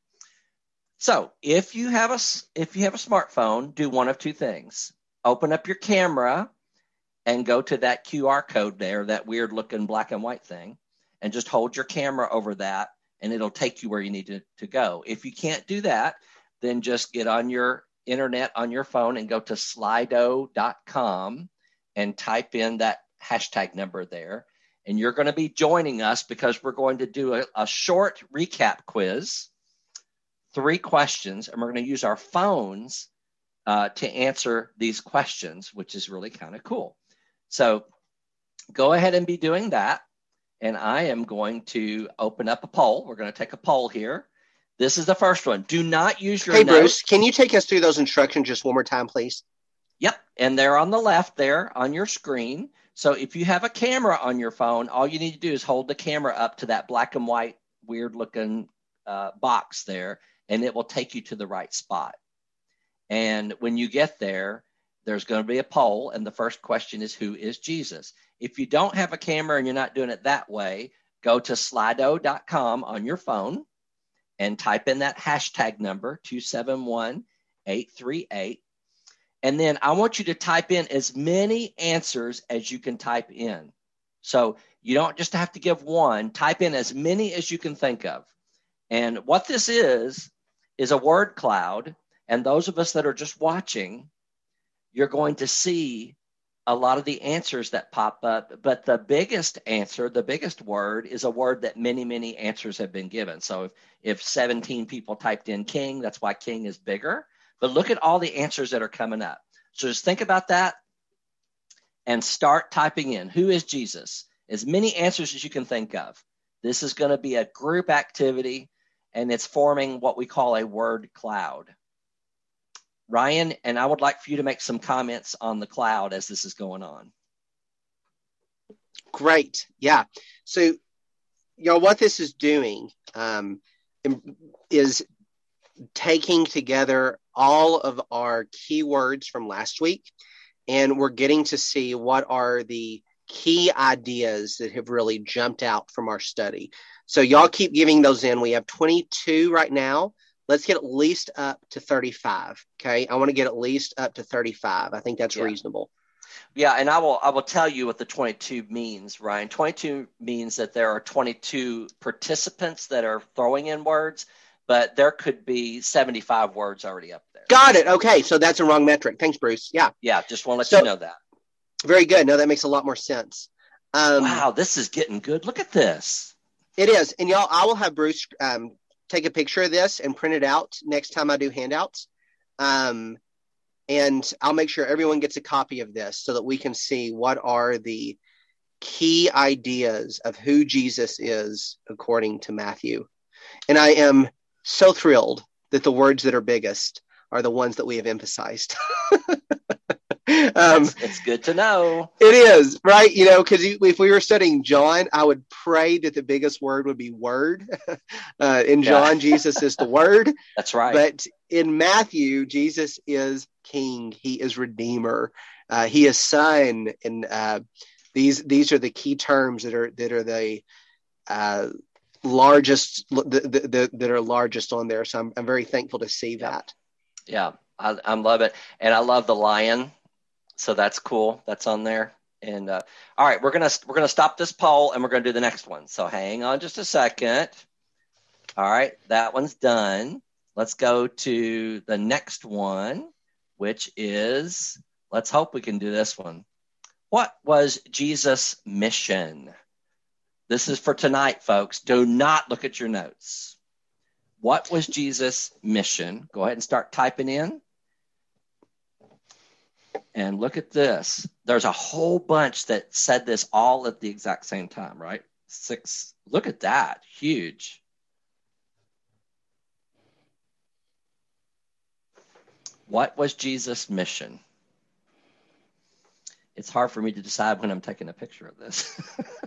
So if you have a, if you have a smartphone, do one of two things. Open up your camera and go to that Q R code there, that weird looking black and white thing, and just hold your camera over that and it'll take you where you need to, to go. If you can't do that, then just get on your internet on your phone and go to slido dot com and type in that hashtag number there. And you're going to be joining us because we're going to do a, a short recap quiz, three questions, and we're going to use our phones uh, to answer these questions, which is really kind of cool. So go ahead and be doing that. And I am going to open up a poll. We're going to take a poll here. This is the first one. Do not use your Hey, notes. Bruce, can you take us through those instructions just one more time, please? Yep. And they're on the left there on your screen. So if you have a camera on your phone, all you need to do is hold the camera up to that black and white, weird looking uh, box there, and it will take you to the right spot. And when you get there, there's going to be a poll. And the first question is, who is Jesus? If you don't have a camera and you're not doing it that way, go to slido dot com on your phone and type in that hashtag number, two seven one, eight three eight. And then I want you to type in as many answers as you can type in. So you don't just have to give one, type in as many as you can think of. And what this is, is a word cloud. And those of us that are just watching, you're going to see a lot of the answers that pop up. But the biggest answer, the biggest word is a word that many, many answers have been given. So if, if seventeen people typed in king, that's why king is bigger. But look at all the answers that are coming up. So just think about that and start typing in, who is Jesus? As many answers as you can think of. This is going to be a group activity, and it's forming what we call a word cloud. Ryan, and I would like for you to make some comments on the cloud as this is going on. Great. Yeah. So, you know, what this is doing um, is taking together all of our keywords from last week, and we're getting to see what are the key ideas that have really jumped out from our study. So y'all keep giving those in. We have twenty-two right now. Let's get at least up to thirty-five. Okay. I want to get at least up to thirty-five. I think that's yeah. reasonable. Yeah. And I will, I will tell you what the twenty-two means, Ryan. twenty-two means that there are twenty-two participants that are throwing in words, but there could be seventy-five words already up there. Got it. Okay. So that's a wrong metric. Thanks, Bruce. Yeah. Yeah. Just want to let so, you know that. Very good. No, that makes a lot more sense. Um, wow. This is getting good. Look at this. It is. And y'all, I will have Bruce, um, take a picture of this and print it out next time I do handouts. Um, and I'll make sure everyone gets a copy of this so that we can see what are the key ideas of who Jesus is according to Matthew. And I am so thrilled that the words that are biggest are the ones that we have emphasized. um, it's, it's good to know. It is, right? You know, because if we were studying John, I would pray that the biggest word would be word. Uh, in John, yeah. Jesus is the word. That's right. But in Matthew, Jesus is king. He is redeemer. Uh, he is son. And uh, these these are the key terms that are that are the uh, largest the, the, the, that are largest on there. So I'm, I'm very thankful to see yeah. that. Yeah, I, I love it. And I love the lion. So that's cool. That's on there. And uh, all right, we're gonna we're gonna stop this poll and we're gonna do the next one. So hang on just a second. All right, that one's done. Let's go to the next one, which is, let's hope we can do this one. What was Jesus' mission? This is for tonight, folks. Do not look at your notes. What was Jesus' mission? Go ahead and start typing in. And look at this. There's a whole bunch that said this all at the exact same time, right? Six. Look at that. Huge. What was Jesus' mission? It's hard for me to decide when I'm taking a picture of this.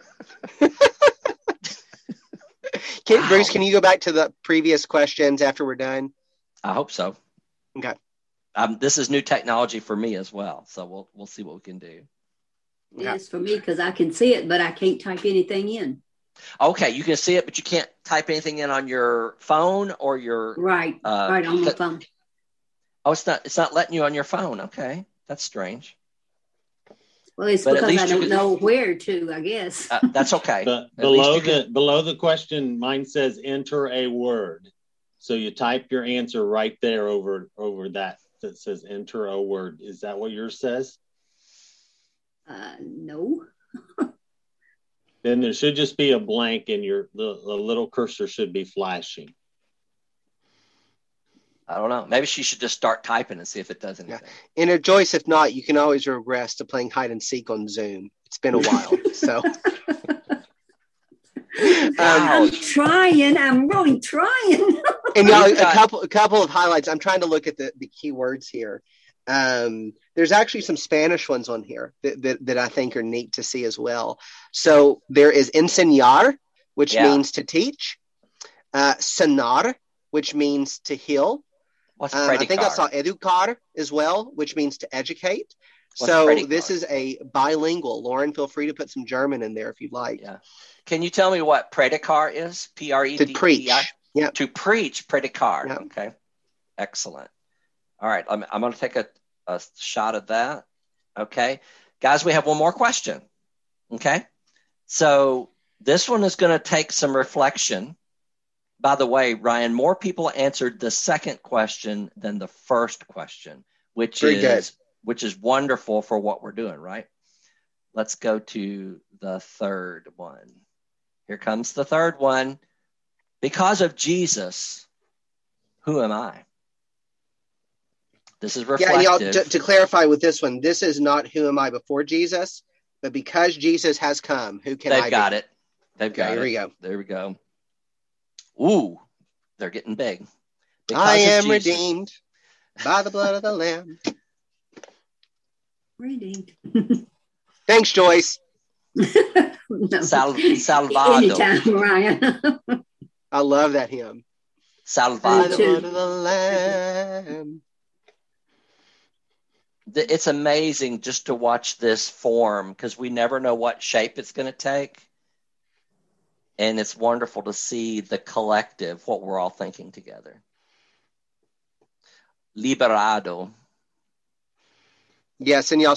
Can, wow. Bruce, can you go back to the previous questions after we're done? I hope so. Okay. Um, this is new technology for me as well, so we'll we'll see what we can do. Yes, for me, because I can see it, but I can't type anything in. Okay, you can see it, but you can't type anything in on your phone or your right, uh, right on the phone. Oh, it's not it's not letting you on your phone. Okay, that's strange. Well, it's but because I don't can, know where to, I guess. Uh, that's okay. But below the can... below the question, mine says enter a word. So you type your answer right there over over that that says enter a word. Is that what yours says? Uh, no. Then there should just be a blank and your the, the little cursor should be flashing. I don't know. Maybe she should just start typing and see if it does anything. Yeah. And uh, Joyce, if not, you can always regress to playing hide and seek on Zoom. It's been a while, so. um, I'm trying. I'm really trying. And now a couple, a couple of highlights. I'm trying to look at the, the key words here. Um, there's actually some Spanish ones on here that, that, that I think are neat to see as well. So there is enseñar, which yeah. means to teach. Uh, sanar, which means to heal. What's um, I think I saw educar as well, which means to educate. What's so predicar? This is a bilingual. Lauren, feel free to put some German in there if you'd like. Yeah. Can you tell me what predicar is? P R E D To preach. Yeah. To preach, predicar. Yep. Okay. Excellent. All right. I'm, I'm going to take a, a shot of that. Okay. Guys, we have one more question. Okay. So this one is going to take some reflection. By the way, Ryan, more people answered the second question than the first question, which Very is good. which is wonderful for what we're doing, right? Let's go to the third one. Here comes the third one. Because of Jesus, who am I? This is reflective. Yeah, you know, to, to clarify with this one, this is not who am I before Jesus, but because Jesus has come, who can They've I got be? it. They've got okay, it. Here we go. There we go. Ooh, they're getting big. Because I am Jesus. redeemed by the blood of the Lamb. Redeemed. Thanks, Joyce. no. Sal- Salvado. Anytime, Ryan. I love that hymn. Salvado. By the blood of the Lamb. It's amazing just to watch this form because we never know what shape it's going to take. And it's wonderful to see the collective, what we're all thinking together. Liberado. Yes, and y'all,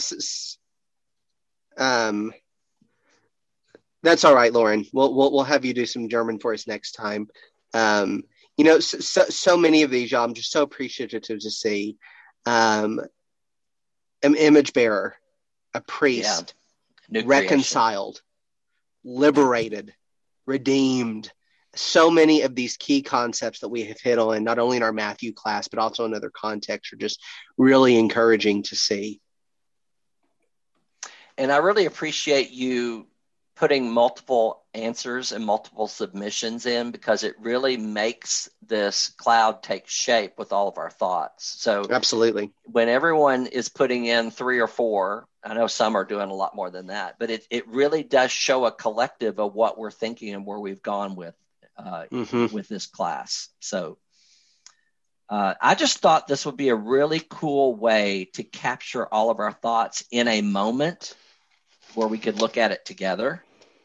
um, that's all right, Lauren. We'll, we'll we'll have you do some German for us next time. Um, you know, so, so so many of these, y'all, I'm just so appreciative to see. Um, an image bearer, a priest, yeah. reconciled, liberated, redeemed. So many of these key concepts that we have hit on, not only in our Matthew class, but also in other contexts, are just really encouraging to see. And I really appreciate you putting multiple answers and multiple submissions in, because it really makes this cloud take shape with all of our thoughts. So absolutely, when everyone is putting in three or four, I know some are doing a lot more than that, but it, it really does show a collective of what we're thinking and where we've gone with, uh, mm-hmm. with this class. So uh, I just thought this would be a really cool way to capture all of our thoughts in a moment where we could look at it together.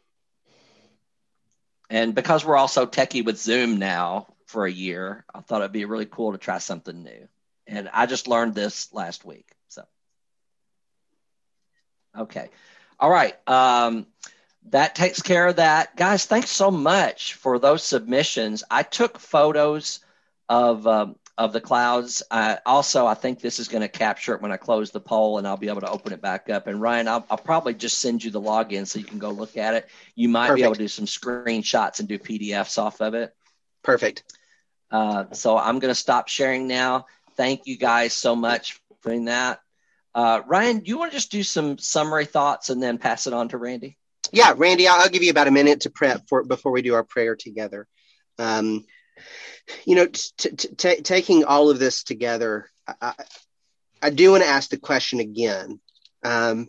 And because we're also techie with Zoom now for a year, I thought it'd be really cool to try something new. And I just learned this last week. So, okay. All right. Um, that takes care of that. Guys, thanks so much for those submissions. I took photos of um, of the clouds. Uh, also, I think this is going to capture it when I close the poll, and I'll be able to open it back up. And Ryan, I'll, I'll probably just send you the login so you can go look at it. You might Perfect. Be able to do some screenshots and do P D Fs off of it. Perfect. Uh, so I'm going to stop sharing now. Thank you guys so much for doing that. Uh, Ryan, do you want to just do some summary thoughts and then pass it on to Randy? Yeah, Randy, I'll, I'll give you about a minute to prep for before we do our prayer together. Um, You know, t- t- t- taking all of this together, I, I do want to ask the question again. Um,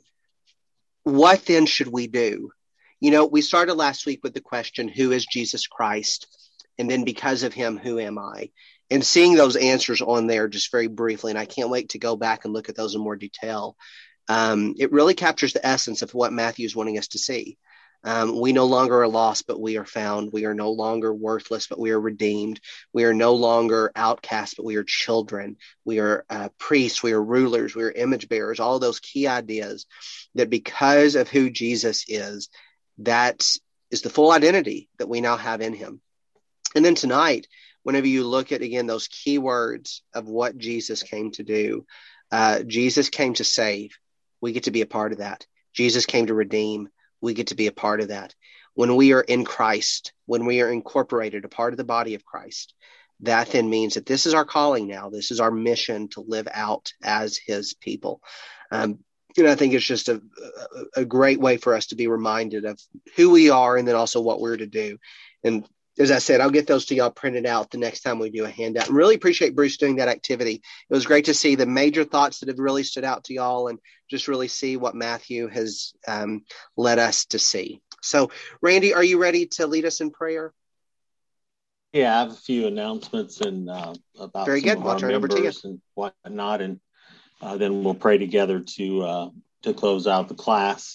what then should we do? You know, we started last week with the question, who is Jesus Christ? And then because of him, who am I? And seeing those answers on there just very briefly, and I can't wait to go back and look at those in more detail. Um, it really captures the essence of what Matthew is wanting us to see. Um, we no longer are lost, but we are found. We are no longer worthless, but we are redeemed. We are no longer outcasts, but we are children. We are uh, priests. We are rulers. We are image bearers. All of those key ideas that because of who Jesus is, that is the full identity that we now have in him. And then tonight, whenever you look at, again, those key words of what Jesus came to do, uh, Jesus came to save. We get to be a part of that. Jesus came to redeem. We get to be a part of that. When we are in Christ, when we are incorporated, a part of the body of Christ, that then means that this is our calling now. This is our mission to live out as his people. Um, and I think it's just a, a, a great way for us to be reminded of who we are and then also what we're to do. And as I said, I'll get those to y'all printed out the next time we do a handout. And really appreciate Bruce doing that activity. It was great to see the major thoughts that have really stood out to y'all and just really see what Matthew has um, led us to see. So, Randy, are you ready to lead us in prayer? Yeah, I have a few announcements and uh, about Very some good. of I'll our turn it over to you. and whatnot, and uh, then we'll pray together to uh, to close out the class.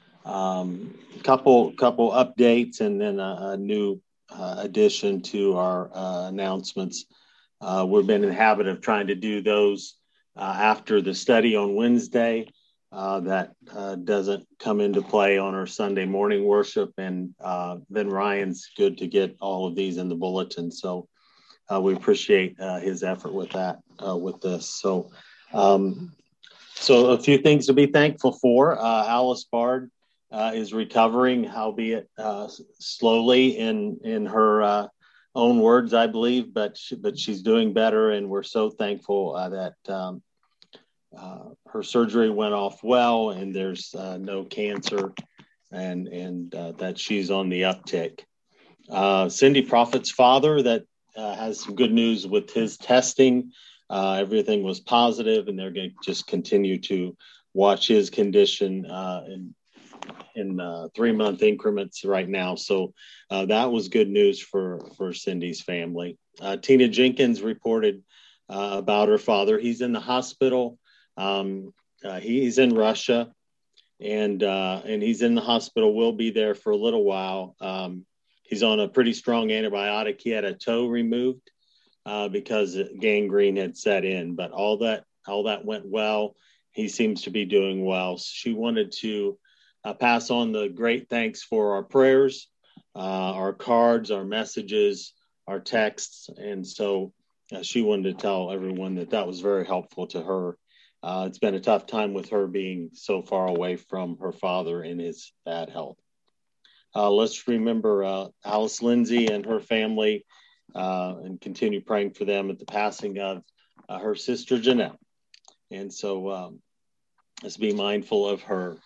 Um, couple couple updates and then a, a new Uh, addition to our uh, announcements. Uh, we've been in the habit of trying to do those uh, after the study on Wednesday. Uh, that uh, doesn't come into play on our Sunday morning worship. And uh, then Ryan's good to get all of these in the bulletin. So uh, we appreciate uh, his effort with that, uh, with this. So, um, so a few things to be thankful for. Uh, Alice Bard Uh, is recovering, albeit uh, slowly in in her uh, own words, I believe, but she, but she's doing better, and we're so thankful uh, that um, uh, her surgery went off well, and there's uh, no cancer, and and uh, that she's on the uptick. Uh, Cindy Prophet's father that uh, has some good news with his testing. Uh, everything was positive, and they're going to just continue to watch his condition uh, and. in uh, three-month increments right now. So uh, that was good news for, for Cindy's family. Uh, Tina Jenkins reported uh, about her father. He's in the hospital. Um, uh, he's in Russia, and uh, and he's in the hospital. Will be there for a little while. Um, he's on a pretty strong antibiotic. He had a toe removed uh, because gangrene had set in, but all that all that went well. He seems to be doing well. She wanted to Uh, pass on the great thanks for our prayers, uh, our cards, our messages, our texts. And so uh, she wanted to tell everyone that that was very helpful to her. Uh, it's been a tough time with her being so far away from her father in his bad health. Uh, let's remember uh, Alice Lindsay and her family uh, and continue praying for them at the passing of uh, her sister Jeanette. And so um, let's be mindful of her.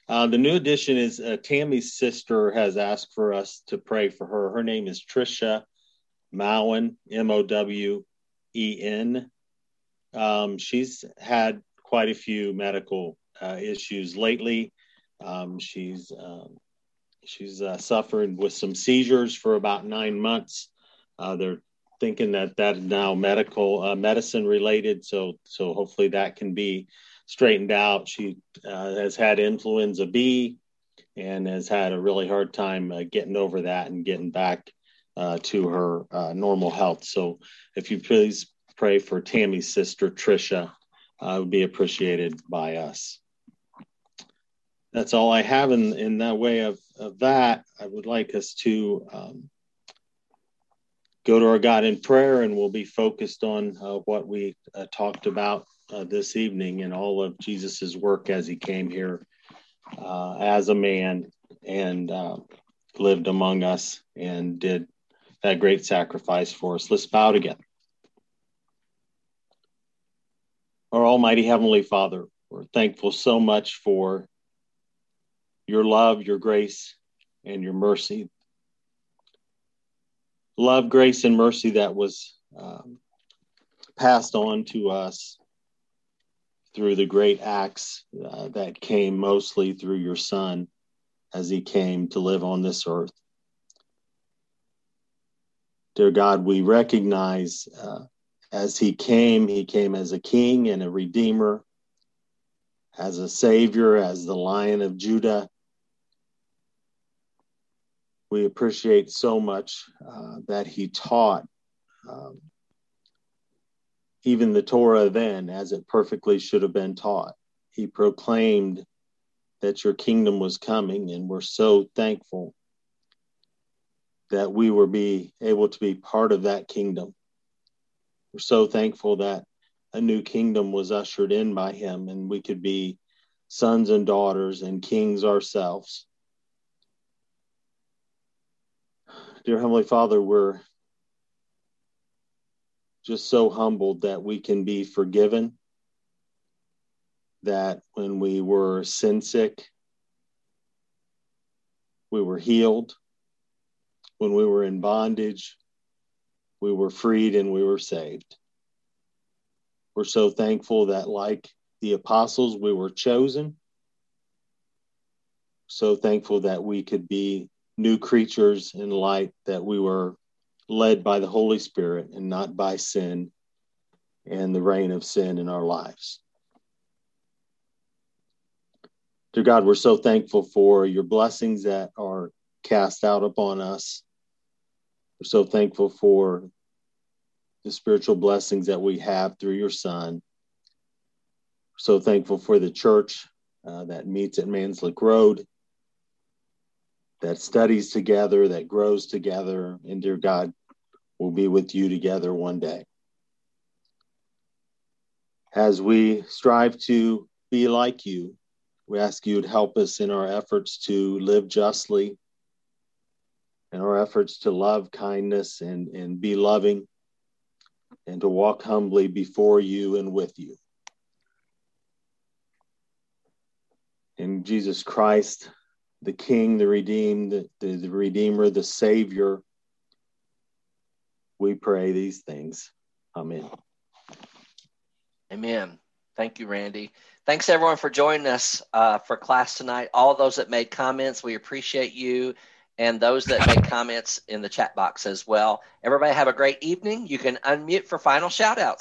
Uh, the new addition is uh, Tammy's sister has asked for us to pray for her. Her name is Tricia Mowen, M O W E N. Um, she's had quite a few medical uh, issues lately. Um, she's um, she's uh, suffered with some seizures for about nine months. Uh, they're thinking that that is now medical uh, medicine related, so so hopefully that can be straightened out. She uh, has had influenza B and has had a really hard time uh, getting over that and getting back uh, to her uh, normal health. So if you please pray for Tammy's sister, Tricia, uh, would be appreciated by us. That's all I have in, in that way of, of that. I would like us to um, go to our God in prayer, and we'll be focused on uh, what we uh, talked about Uh, this evening and all of Jesus's work as he came here uh, as a man and uh, lived among us and did that great sacrifice for us. Let's bow together. Our Almighty Heavenly Father, we're thankful so much for your love, your grace, and your mercy. Love, grace, and mercy that was um, passed on to us through the great acts uh, that came mostly through your Son as he came to live on this earth. Dear God, we recognize uh, as he came, he came as a king and a redeemer, as a savior, as the Lion of Judah. We appreciate so much uh, that he taught um, even the Torah then, as it perfectly should have been taught. He proclaimed that your kingdom was coming, and we're so thankful that we were be able to be part of that kingdom. We're so thankful that a new kingdom was ushered in by him, and we could be sons and daughters and kings ourselves. Dear Heavenly Father, we're just so humbled that we can be forgiven, that when we were sin sick, we were healed. When we were in bondage, we were freed and we were saved. We're so thankful that, like the apostles, we were chosen. So thankful that we could be new creatures in light, that we were led by the Holy Spirit and not by sin and the reign of sin in our lives. Dear God, we're so thankful for your blessings that are cast out upon us. We're so thankful for the spiritual blessings that we have through your Son. We're so thankful for the church uh, that meets at Manslick Road, that studies together, that grows together, and dear God, we'll be with you together one day. As we strive to be like you, we ask you to help us in our efforts to live justly, in our efforts to love kindness and, and be loving, and to walk humbly before you and with you. In Jesus Christ, the King, the redeemed, the, the, the Redeemer, the Savior, we pray these things. Amen. Amen. Thank you, Randy. Thanks, everyone, for joining us uh, for class tonight. All those that made comments, we appreciate you, and those that made comments in the chat box as well. Everybody have a great evening. You can unmute for final shout-outs.